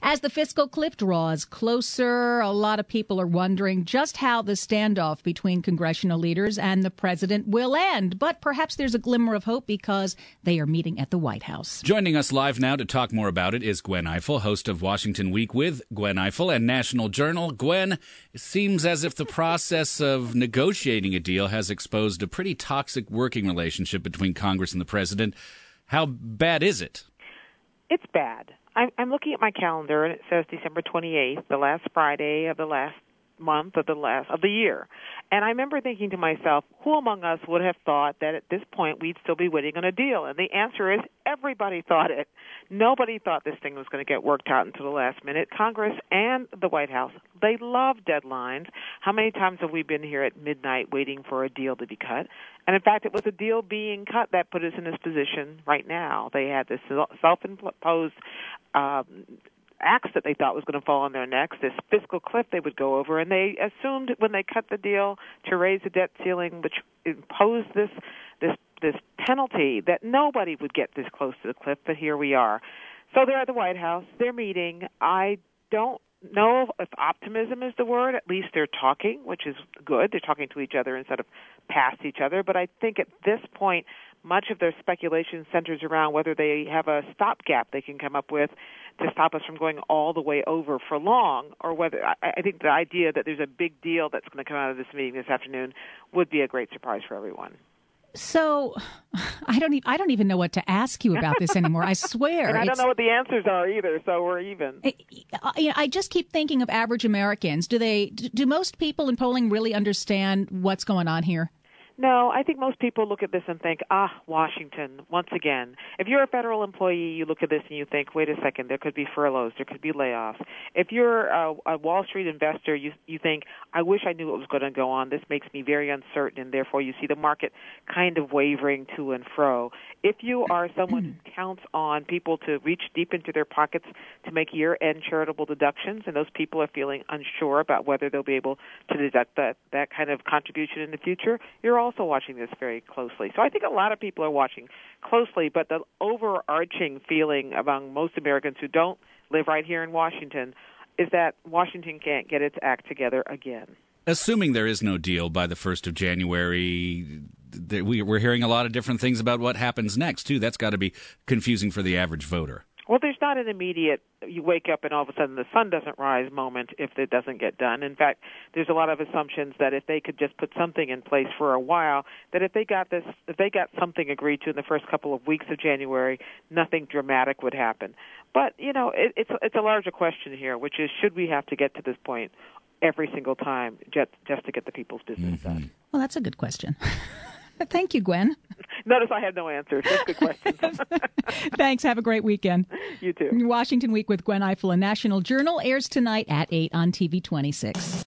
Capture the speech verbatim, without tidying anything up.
As the fiscal cliff draws closer, a lot of people are wondering just how the standoff between congressional leaders and the president will end. But perhaps there's a glimmer of hope because they are meeting at the White House. Joining us live now to talk more about it is Gwen Ifill, host of Washington Week with Gwen Ifill and National Journal. Gwen, it seems as if the process of negotiating a deal has exposed a pretty toxic working relationship between Congress and the president. How bad is it? It's bad. I'm, I'm looking at my calendar, and it says December twenty-eighth, the last Friday of the last month of the last of the year. And I remember thinking to myself, who among us would have thought that at this point we'd still be waiting on a deal? And the answer is everybody thought it. Nobody thought this thing was going to get worked out until the last minute. Congress and the White House, they love deadlines. How many times have we been here at midnight waiting for a deal to be cut? And in fact, it was a deal being cut that put us in this position right now. They had this self-imposed um, axe that they thought was going to fall on their necks, this fiscal cliff they would go over, and they assumed when they cut the deal to raise the debt ceiling, which imposed this this this penalty, that nobody would get this close to the cliff, but here we are. So they're at the White House, they're meeting. I don't know if optimism is the word. At least they're talking, which is good. They're talking to each other instead of past each other, but I think at this point, much of their speculation centers around whether they have a stopgap they can come up with to stop us from going all the way over for long, or whether I, I think the idea that there's a big deal that's going to come out of this meeting this afternoon would be a great surprise for everyone. So I don't, e- I don't even know what to ask you about this anymore. I swear. And I don't know what the answers are either, so we're even. I, I, I just keep thinking of average Americans. Do they? Do most people in polling really understand what's going on here? No, I think most people look at this and think, ah, Washington, once again. If you're a federal employee, you look at this and you think, wait a second, there could be furloughs, there could be layoffs. If you're a, a Wall Street investor, you you think, I wish I knew what was going to go on. This makes me very uncertain, and therefore you see the market kind of wavering to and fro. If you are someone who counts on people to reach deep into their pockets to make year-end charitable deductions, and those people are feeling unsure about whether they'll be able to deduct that, that kind of contribution in the future, you're all also watching this very closely. So I think a lot of people are watching closely, but the overarching feeling among most Americans who don't live right here in Washington is that Washington can't get its act together again. Assuming there is no deal by the first of January, we're hearing a lot of different things about what happens next, too. That's got to be confusing for the average voter. Well, there's not an immediate, you wake up and all of a sudden the sun doesn't rise moment if it doesn't get done. In fact, there's a lot of assumptions that if they could just put something in place for a while, that if they got this, if they got something agreed to in the first couple of weeks of January, nothing dramatic would happen. But, you know, it, it's, it's a larger question here, which is, should we have to get to this point every single time just, just to get the people's business mm-hmm. done? Well, that's a good question. Thank you, Gwen. Notice I have no answers. That's good questions. Thanks. Have a great weekend. You too. Washington Week with Gwen Ifill, a National Journal, airs tonight at eight on T V twenty-six.